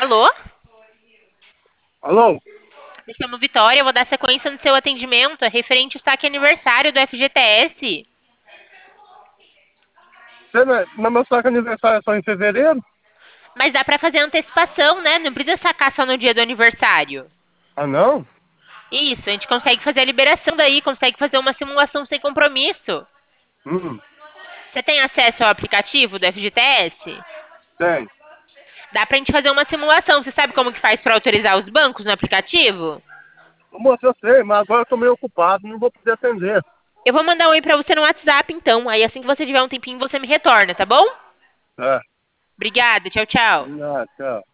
Alô? Alô? Me chamo Vitória, eu vou dar sequência no seu atendimento. É referente ao saque aniversário do FGTS. Mas meu saco aniversário é só em fevereiro? Mas dá pra fazer antecipação, né? Não precisa sacar só no dia do aniversário. Ah, não? Isso, a gente consegue fazer a liberação daí, consegue fazer uma simulação sem compromisso. Hum, Você tem acesso ao aplicativo do FGTS? tem. Dá pra gente fazer uma simulação. Você sabe como que faz pra autorizar os bancos no aplicativo? Moço, eu sei, mas agora eu tô meio ocupado, não vou poder atender. Eu vou mandar um oi pra você no WhatsApp, então. Aí assim que você tiver um tempinho, você me retorna, tá bom? Tá. Obrigada, tchau, tchau. Ah, tchau.